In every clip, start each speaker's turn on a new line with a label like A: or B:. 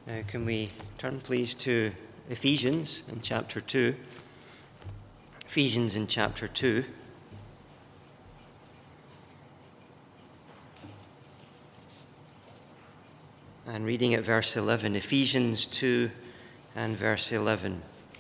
A: Now, can we turn, please, to Ephesians in chapter 2? Ephesians in chapter 2. And reading at verse 11. Ephesians 2 and verse 11.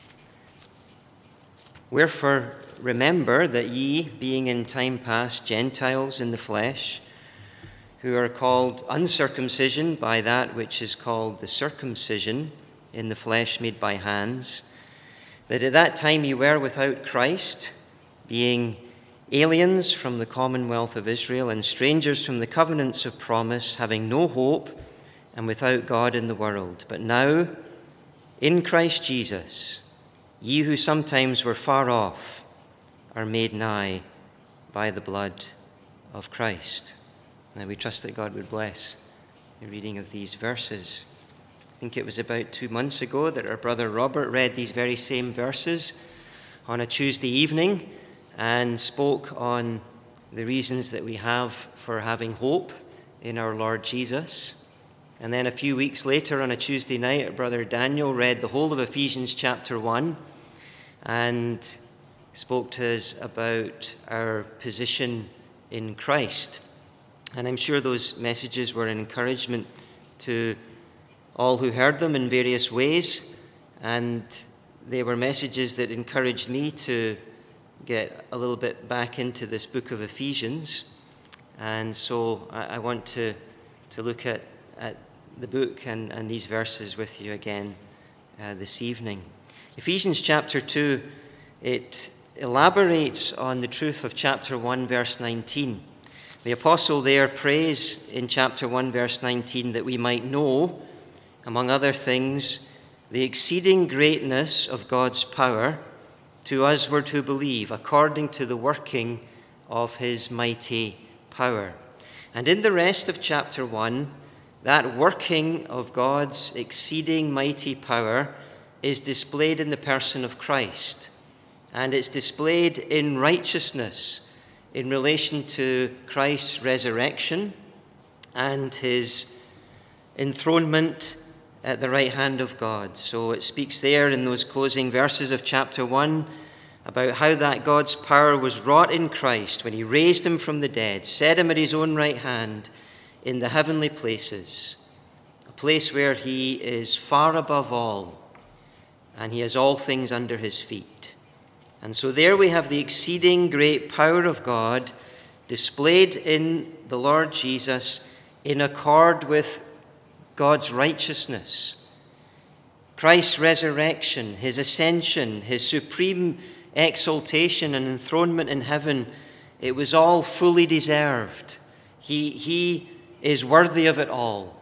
A: Wherefore, remember that ye, being in time past Gentiles in the flesh, who are called uncircumcision by that which is called the circumcision in the flesh made by hands, that at that time ye were without Christ, being aliens from the commonwealth of Israel and strangers from the covenants of promise, having no hope and without God in the world. But now, in Christ Jesus, ye who sometimes were far off are made nigh by the blood of Christ. Now we trust that God would bless the reading of these verses. I think it was about 2 months ago that our brother Robert read these very same verses on a Tuesday evening and spoke on the reasons that we have for having hope in our Lord Jesus. And then a few weeks later on a Tuesday night, our brother Daniel read the whole of Ephesians chapter 1 and spoke to us about our position in Christ. And I'm sure those messages were an encouragement to all who heard them in various ways. And they were messages that encouraged me to get a little bit back into this book of Ephesians. And so I want to look at the book and these verses with you again this evening. Ephesians chapter 2, it elaborates on the truth of chapter 1, verse 19. The apostle there prays in chapter 1, verse 19, that we might know, among other things, the exceeding greatness of God's power to usward who believe, according to the working of his mighty power. And in the rest of chapter 1, that working of God's exceeding mighty power is displayed in the person of Christ. And it's displayed in righteousness in relation to Christ's resurrection and his enthronement at the right hand of God. So it speaks there in those closing verses of chapter 1 about how that God's power was wrought in Christ when he raised him from the dead, set him at his own right hand in the heavenly places, a place where he is far above all and he has all things under his feet. And so there we have the exceeding great power of God displayed in the Lord Jesus in accord with God's righteousness. Christ's resurrection, his ascension, his supreme exaltation and enthronement in heaven, it was all fully deserved. He is worthy of it all.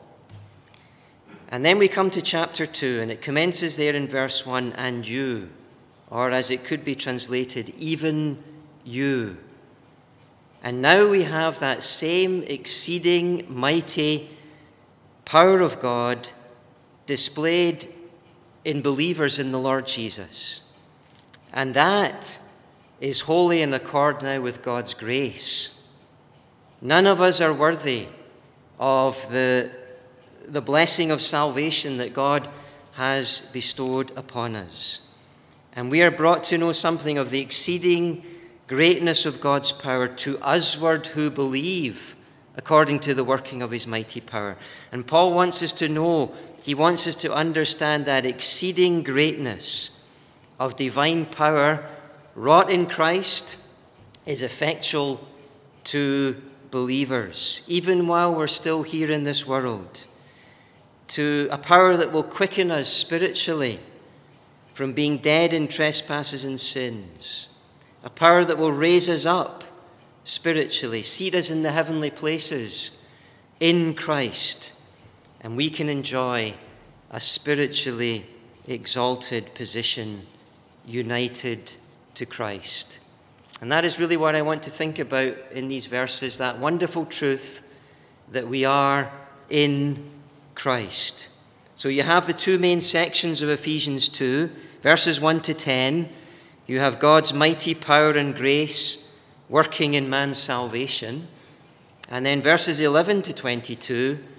A: And then we come to chapter 2, and it commences there in verse 1, and you, or as it could be translated, even you. And now we have that same exceeding mighty power of God displayed in believers in the Lord Jesus. And that is wholly in accord now with God's grace. None of us are worthy of the blessing of salvation that God has bestowed upon us. And we are brought to know something of the exceeding greatness of God's power to usward who believe, according to the working of his mighty power. And Paul wants us to know, he wants us to understand that exceeding greatness of divine power wrought in Christ is effectual to believers, even while we're still here in this world, to a power that will quicken us spiritually from being dead in trespasses and sins, a power that will raise us up spiritually, seat us in the heavenly places in Christ, and we can enjoy a spiritually exalted position united to Christ. And that is really what I want to think about in these verses, that wonderful truth that we are in Christ. So you have the two main sections of Ephesians 2, verses 1 to 10. You have God's mighty power and grace working in man's salvation. And then verses 11 to 22,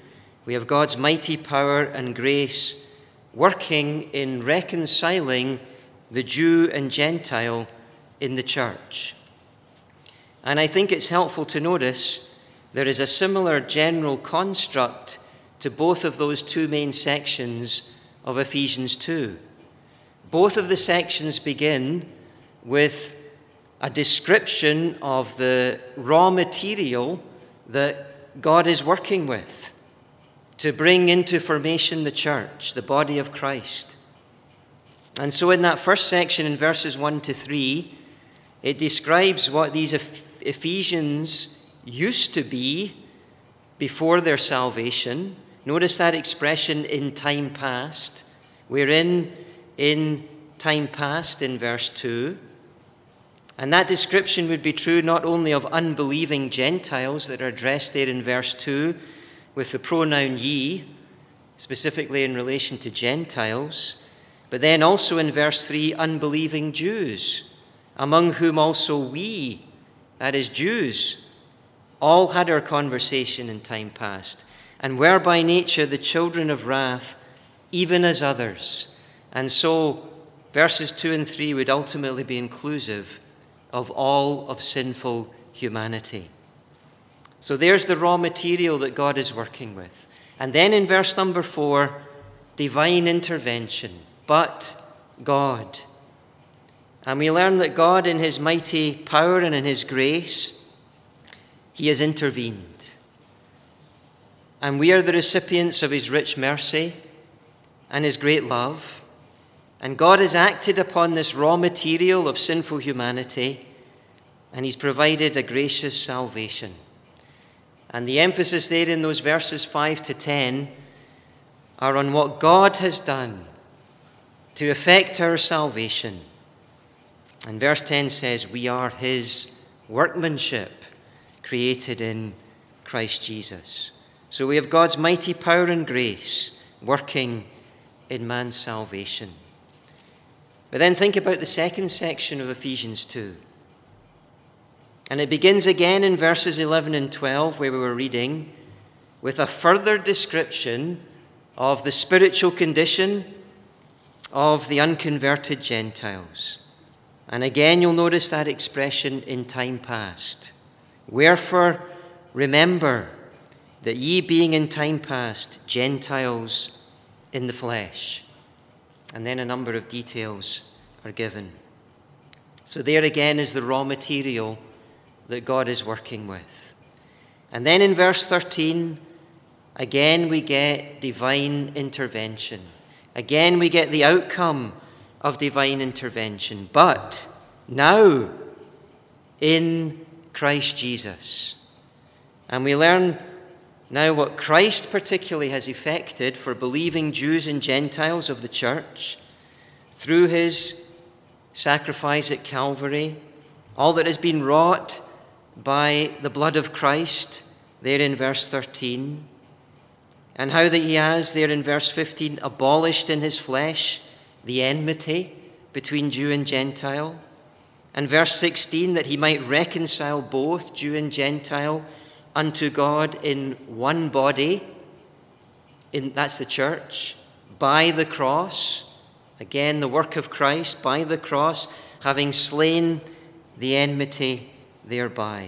A: We have God's mighty power and grace working in reconciling the Jew and Gentile in the church. And I think it's helpful to notice there is a similar general construct to both of those two main sections of Ephesians 2. Both of the sections begin with a description of the raw material that God is working with to bring into formation the church, the body of Christ. And so in that first section, in verses 1 to 3, it describes what these Ephesians used to be before their salvation. Notice that expression, in time past. We're in time past in verse 2. And that description would be true not only of unbelieving Gentiles that are addressed there in verse 2 with the pronoun ye, specifically in relation to Gentiles, but then also in verse 3, unbelieving Jews, among whom also we, that is Jews, all had our conversation in time past, and were by nature the children of wrath, even as others. And so verses 2 and 3 would ultimately be inclusive of all of sinful humanity. So there's the raw material that God is working with. And then in verse number 4, divine intervention, but God. And we learn that God, in his mighty power and in his grace, he has intervened. And we are the recipients of his rich mercy and his great love. And God has acted upon this raw material of sinful humanity, and he's provided a gracious salvation. And the emphasis there in those verses 5 to 10 are on what God has done to effect our salvation. And verse 10 says, we are his workmanship, created in Christ Jesus. So we have God's mighty power and grace working in man's salvation. But then think about the second section of Ephesians 2. And it begins again in verses 11 and 12, where we were reading, with a further description of the spiritual condition of the unconverted Gentiles. And again, you'll notice that expression, in time past. Wherefore, remember that ye being in time past Gentiles in the flesh. And then a number of details are given. So there again is the raw material that God is working with. And then in verse 13, again we get divine intervention. Again we get the outcome of divine intervention. But now in Christ Jesus. And we learn now what Christ particularly has effected for believing Jews and Gentiles of the church through his sacrifice at Calvary, all that has been wrought by the blood of Christ there in verse 13, and how that he has there in verse 15 abolished in his flesh the enmity between Jew and Gentile, and verse 16 that he might reconcile both Jew and Gentile unto God in one body, that's the church, by the cross. Again, the work of Christ by the cross, having slain the enmity thereby.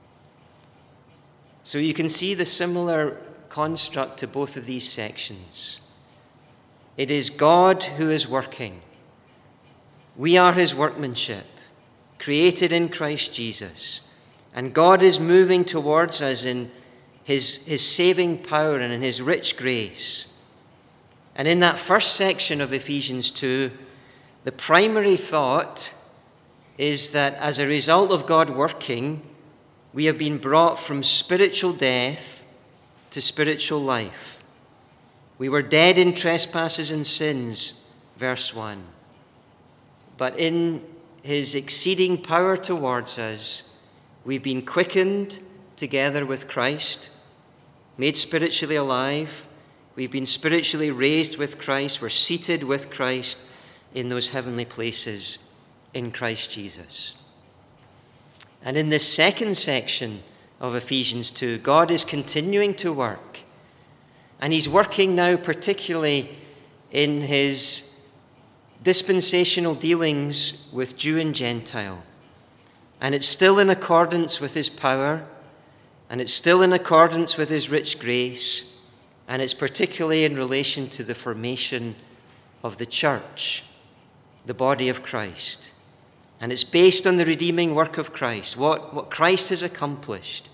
A: So you can see the similar construct to both of these sections. It is God who is working. We are his workmanship, created in Christ Jesus. And God is moving towards us in his saving power and in his rich grace. And in that first section of Ephesians 2, the primary thought is that as a result of God working, we have been brought from spiritual death to spiritual life. We were dead in trespasses and sins, verse 1. But in his exceeding power towards us, we've been quickened together with Christ, made spiritually alive. We've been spiritually raised with Christ. We're seated with Christ in those heavenly places in Christ Jesus. And in this second section of Ephesians 2, God is continuing to work And he's working now particularly in his dispensational dealings with Jew and Gentile. And it's still in accordance with his power, and it's still in accordance with his rich grace, and it's particularly in relation to the formation of the church, the body of Christ. And it's based on the redeeming work of Christ, what Christ has accomplished,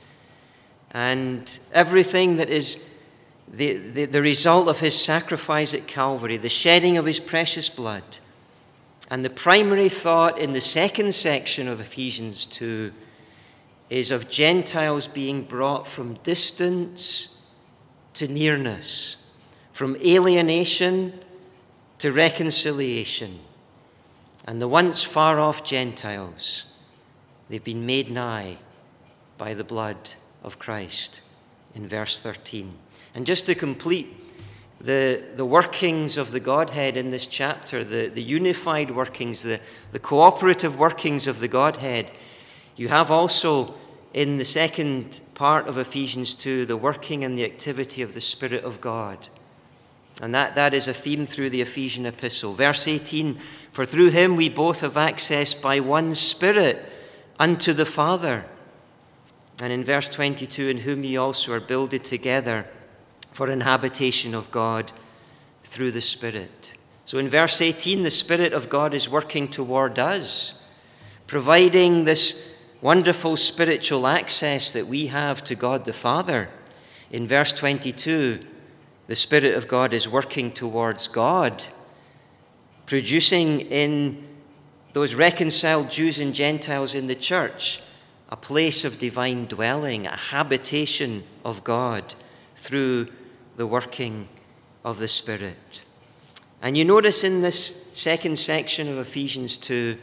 A: and everything that is the result of his sacrifice at Calvary, the shedding of his precious blood. And the primary thought in the second section of Ephesians 2 is of Gentiles being brought from distance to nearness, from alienation to reconciliation. And the once far-off Gentiles, they've been made nigh by the blood of Christ, in verse 13. And just to complete the workings of the Godhead in this chapter, the unified workings, the cooperative workings of the Godhead, you have also in the second part of Ephesians 2 the working and the activity of the Spirit of God. And that is a theme through the Ephesian epistle. Verse 18, for through him we both have access by one Spirit unto the Father. And in verse 22, in whom ye also are builded together for an habitation of God through the Spirit. So in verse 18, the Spirit of God is working toward us, providing this wonderful spiritual access that we have to God the Father. In verse 22, the Spirit of God is working towards God, producing in those reconciled Jews and Gentiles in the church a place of divine dwelling, a habitation of God through the working of the Spirit. And you notice in this second section of Ephesians 2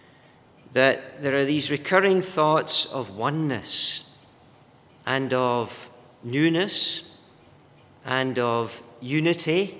A: that there are these recurring thoughts of oneness and of newness and of unity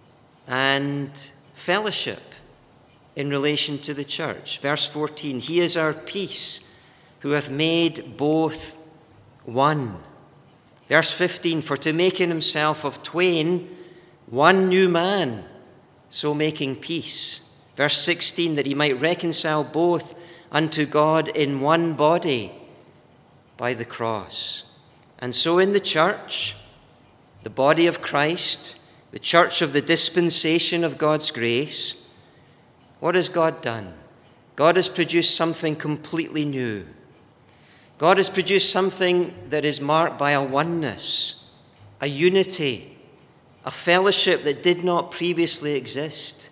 A: and fellowship in relation to the church. Verse 14, he is our peace, who hath made both one. Verse 15, for to make in himself of twain one new man, so making peace. Verse 16, that he might reconcile both unto God in one body by the cross. And so in the church, the body of Christ, the church of the dispensation of God's grace, what has God done? God has produced something completely new. God has produced something that is marked by a oneness, a unity, a fellowship that did not previously exist.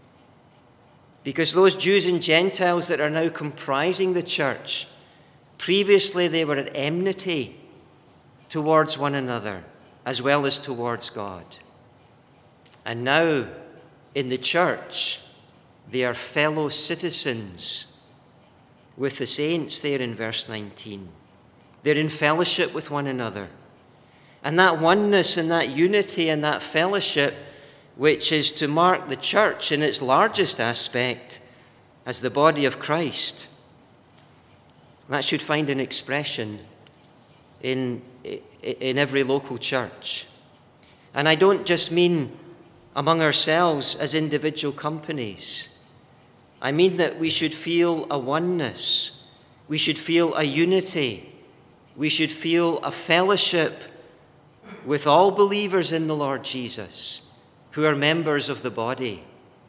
A: Because those Jews and Gentiles that are now comprising the church, previously they were at enmity towards one another as well as towards God. And now in the church, they are fellow citizens with the saints there in verse 19. They're in fellowship with one another. And that oneness and that unity and that fellowship, which is to mark the church in its largest aspect as the body of Christ, that should find an expression in every local church. And I don't just mean among ourselves as individual companies. I mean that we should feel a oneness. We should feel a unity. We should feel a fellowship with all believers in the Lord Jesus who are members of the body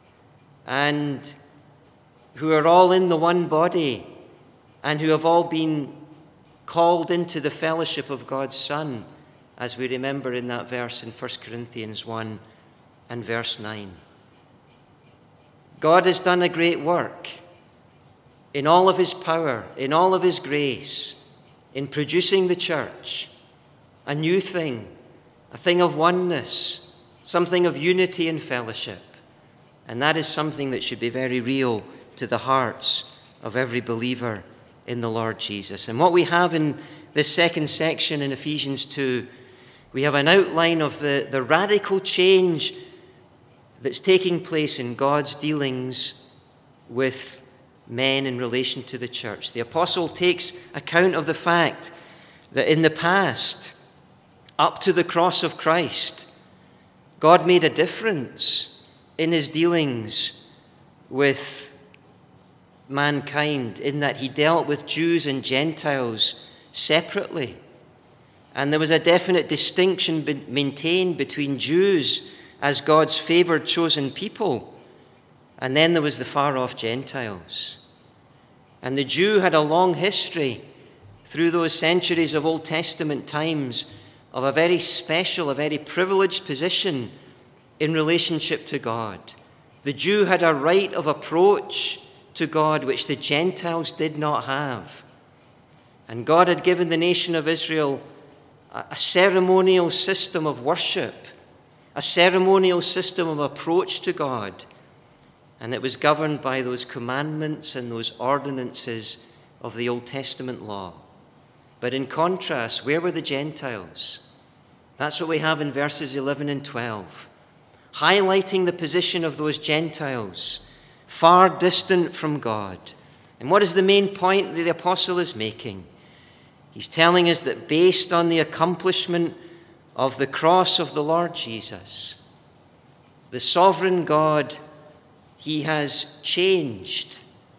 A: and who are all in the one body and who have all been called into the fellowship of God's Son, as we remember in that verse in 1 Corinthians 1 and verse 9. God has done a great work in all of his power, in all of his grace, in producing the church, a new thing, a thing of oneness, something of unity and fellowship. And that is something that should be very real to the hearts of every believer in the Lord Jesus. And what we have in this second section in Ephesians 2, we have an outline of the radical change that's taking place in God's dealings with men in relation to the church. The apostle takes account of the fact that in the past, up to the cross of Christ, God made a difference in his dealings with mankind, in that he dealt with Jews and Gentiles separately. And there was a definite distinction maintained between Jews as God's favored chosen people, and then there was the far-off Gentiles. And the Jew had a long history through those centuries of Old Testament times of a very special, a very privileged position in relationship to God. The Jew had a right of approach to God which the Gentiles did not have. And God had given the nation of Israel a ceremonial system of worship, a ceremonial system of approach to God. And it was governed by those commandments and those ordinances of the Old Testament law. But in contrast, where were the Gentiles? That's what we have in verses 11 and 12, highlighting the position of those Gentiles, far distant from God. And what is the main point that the apostle is making? He's telling us that based on the accomplishment of the cross of the Lord Jesus, the sovereign God, he has changed.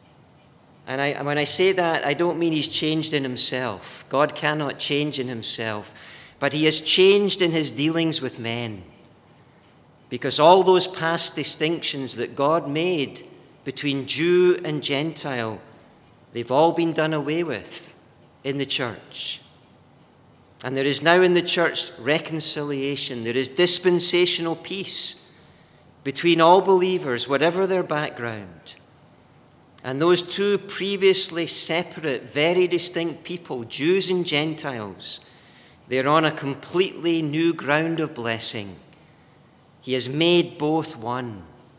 A: And when I say that, I don't mean he's changed in himself. God cannot change in himself. But he has changed in his dealings with men. Because all those past distinctions that God made between Jew and Gentile, they've all been done away with in the church. And there is now in the church reconciliation. There is dispensational peace between all believers, whatever their background. And those two previously separate, very distinct people, Jews and Gentiles, they're on a completely new ground of blessing. He has made both one,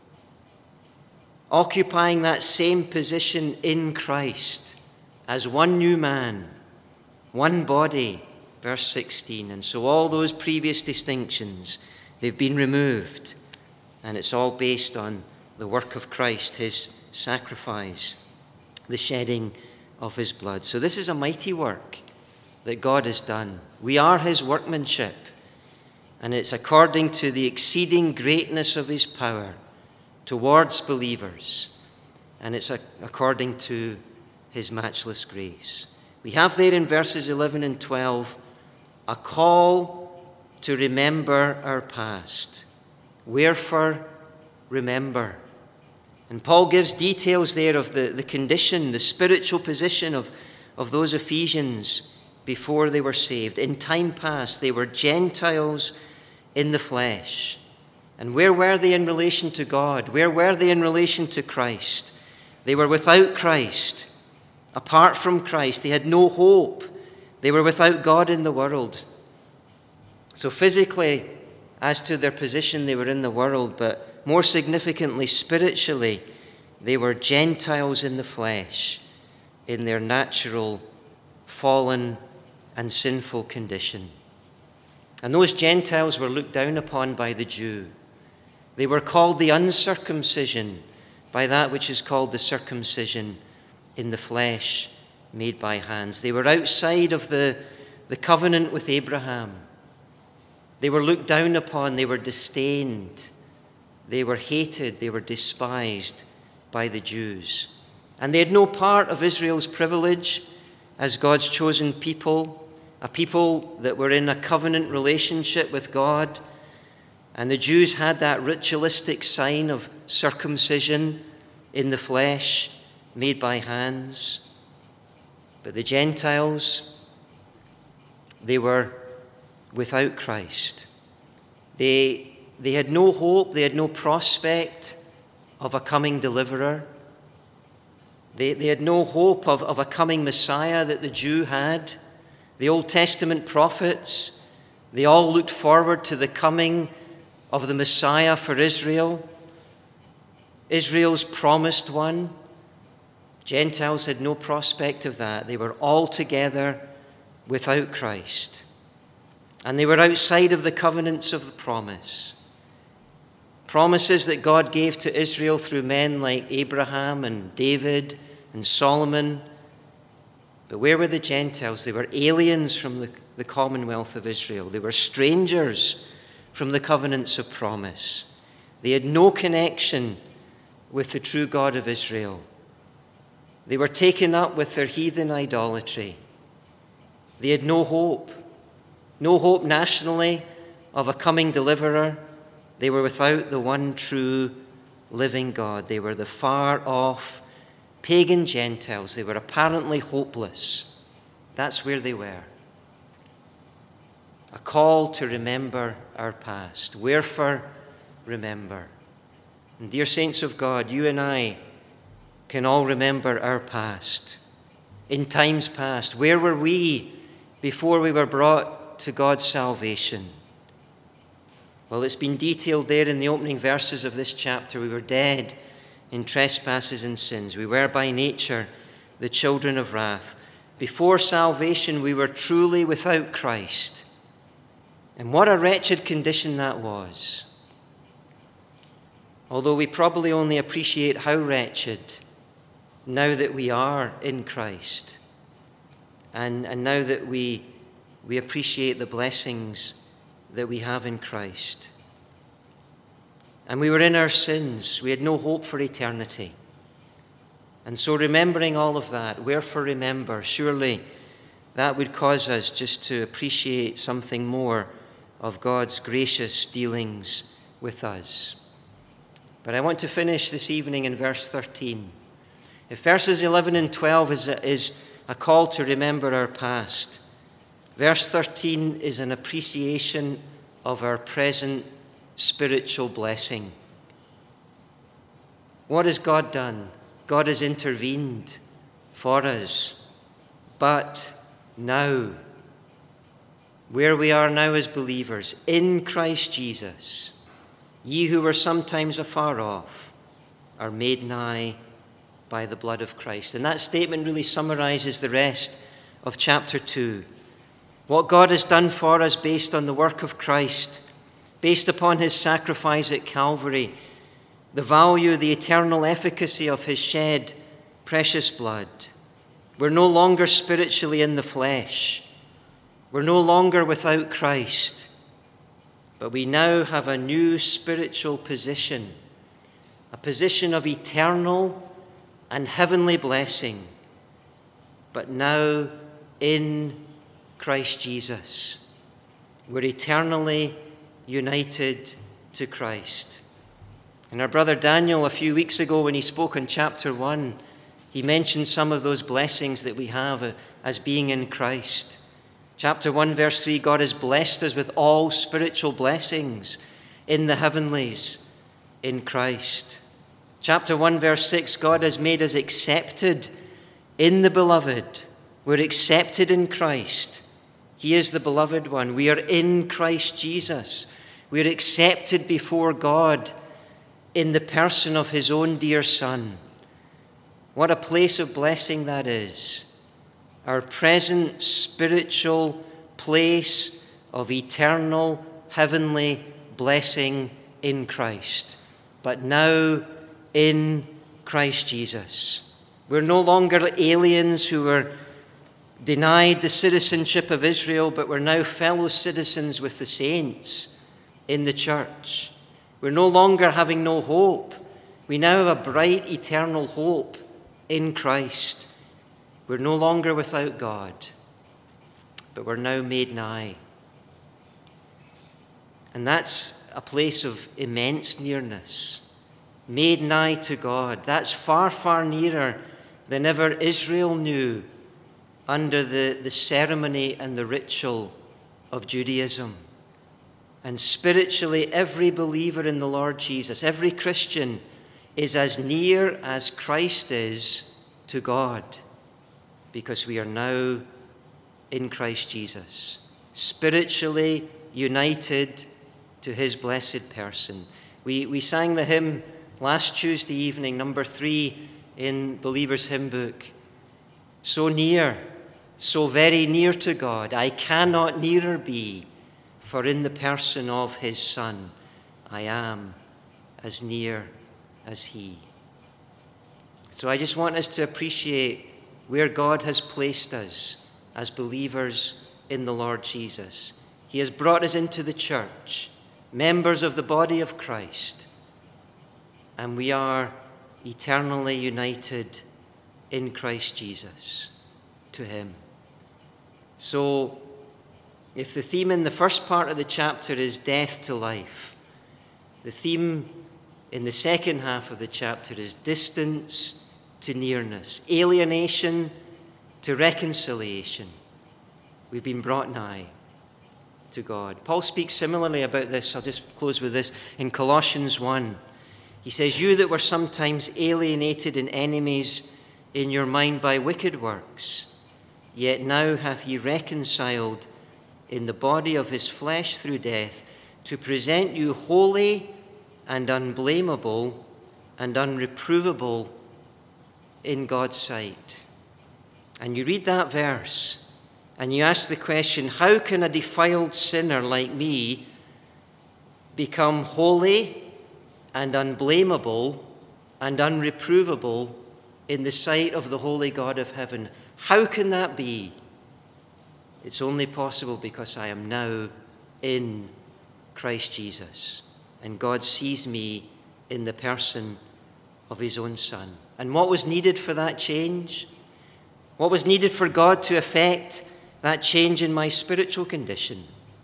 A: occupying that same position in Christ as one new man, one body, verse 16. And so all those previous distinctions, they've been removed. And it's all based on the work of Christ, his sacrifice, the shedding of his blood. So this is a mighty work that God has done. We are his workmanship, and it's according to the exceeding greatness of his power towards believers, and it's according to his matchless grace. We have there in verses 11 and 12 a call to remember our past. Wherefore, remember. And Paul gives details there of the condition, the spiritual position of those Ephesians before they were saved. In time past, they were Gentiles in the flesh. And where were they in relation to God? Where were they in relation to Christ? They were without Christ. Apart from Christ, they had no hope. They were without God in the world. So physically, as to their position, they were in the world, but more significantly, spiritually, they were Gentiles in the flesh, in their natural, fallen, and sinful condition. And those Gentiles were looked down upon by the Jew. They were called the uncircumcision by that which is called the circumcision in the flesh made by hands. They were outside of the covenant with Abraham. They were looked down upon. They were disdained. They were hated. They were despised by the Jews. And they had no part of Israel's privilege as God's chosen people, a people that were in a covenant relationship with God. And the Jews had that ritualistic sign of circumcision in the flesh made by hands. But the Gentiles, they were without Christ. They had no hope, they had no prospect of a coming deliverer. They had no hope of a coming Messiah that the Jew had. The Old Testament prophets, they all looked forward to the coming of the Messiah for Israel, Israel's promised one. Gentiles had no prospect of that. They were altogether without Christ. And they were outside of the covenants of the promise. Promises that God gave to Israel through men like Abraham and David and Solomon. But where were the Gentiles? They were aliens from the commonwealth of Israel. They were strangers from the covenants of promise. They had no connection with the true God of Israel. They were taken up with their heathen idolatry. They had no hope nationally of a coming deliverer. They were without the one true living God. They were the far-off pagan Gentiles. They were apparently hopeless. That's where they were. A call to remember our past. Wherefore, remember. And dear saints of God, you and I can all remember our past. In times past, where were we before we were brought to God's salvation? Well, it's been detailed there in the opening verses of this chapter. We were dead in trespasses and sins. We were by nature the children of wrath. Before salvation, we were truly without Christ. And what a wretched condition that was. Although we probably only appreciate how wretched now that we are in Christ. And now that we appreciate the blessings that we have in Christ. And we were in our sins. We had no hope for eternity. And so remembering all of that, wherefore remember, surely that would cause us just to appreciate something more of God's gracious dealings with us. But I want to finish this evening in verse 13. If verses 11 and 12 is a call to remember our past, verse 13 is an appreciation of our present spiritual blessing. What has God done? God has intervened for us. But now, where we are now as believers, in Christ Jesus, ye who were sometimes afar off are made nigh by the blood of Christ. And that statement really summarizes the rest of chapter 2. What God has done for us based on the work of Christ, based upon his sacrifice at Calvary, the value, the eternal efficacy of his shed precious blood. We're no longer spiritually in the flesh. We're no longer without Christ. But we now have a new spiritual position, a position of eternal and heavenly blessing, but now in Christ Jesus. We're eternally united to Christ. And our brother Daniel, a few weeks ago when he spoke in chapter 1, he mentioned some of those blessings that we have as being in Christ. Chapter 1, verse 3, God has blessed us with all spiritual blessings in the heavenlies in Christ. Chapter 1, verse 6, God has made us accepted in the beloved. We're accepted in Christ. He is the beloved one. We are in Christ Jesus. We're accepted before God in the person of his own dear Son. What a place of blessing that is. Our present spiritual place of eternal heavenly blessing in Christ. But now in Christ Jesus. We're no longer aliens who were denied the citizenship of Israel, but we're now fellow citizens with the saints in the church. We're no longer having no hope. We now have a bright eternal hope in Christ. We're no longer without God, but we're now made nigh. And that's a place of immense nearness. Made nigh to God. That's far, far nearer than ever Israel knew under the ceremony and the ritual of Judaism. And spiritually, every believer in the Lord Jesus, every Christian, is as near as Christ is to God, because we are now in Christ Jesus, spiritually united to his blessed person. We sang the hymn last Tuesday evening, number 3 in Believer's Hymn Book. So near, so very near to God, I cannot nearer be, for in the person of his Son, I am as near as he. So I just want us to appreciate where God has placed us as believers in the Lord Jesus. He has brought us into the church, members of the body of Christ, and we are eternally united in Christ Jesus to him. So, if the theme in the first part of the chapter is death to life, the theme in the second half of the chapter is distance to nearness, alienation to reconciliation. We've been brought nigh to God. Paul speaks similarly about this. I'll just close with this. In Colossians 1, he says, "You that were sometimes alienated and enemies in your mind by wicked works, yet now hath he reconciled in the body of his flesh through death, to present you holy and unblameable and unreprovable in God's sight." And you read that verse and you ask the question, how can a defiled sinner like me become holy and unblameable and unreprovable in the sight of the holy God of heaven? How can that be? It's only possible because I am now in Christ Jesus, and God sees me in the person of his own Son. And what was needed for that change? What was needed for God to effect that change in my spiritual condition?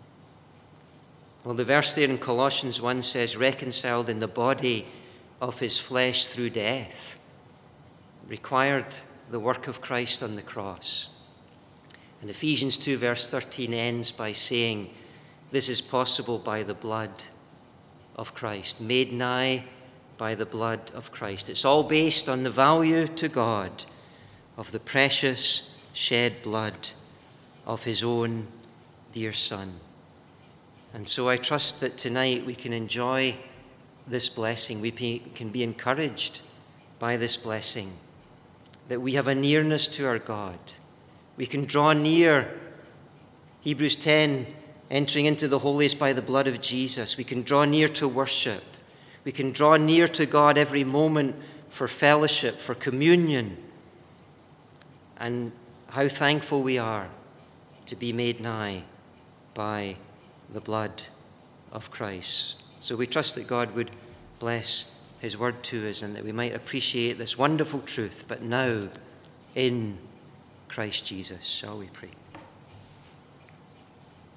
A: Well, the verse there in Colossians 1 says, reconciled in the body of his flesh through death. It required the work of Christ on the cross. And Ephesians 2 verse 13 ends by saying, this is possible by the blood of Christ, made nigh by the blood of Christ. It's all based on the value to God of the precious shed blood of his own dear Son. And so I trust that tonight we can enjoy this blessing. We can be encouraged by this blessing, that we have a nearness to our God. We can draw near, Hebrews 10, entering into the holiest by the blood of Jesus. We can draw near to worship. We can draw near to God every moment for fellowship, for communion. And how thankful we are to be made nigh by the blood of Christ. So we trust that God would bless his word to us and that we might appreciate this wonderful truth, but now in Christ Jesus. Shall we pray?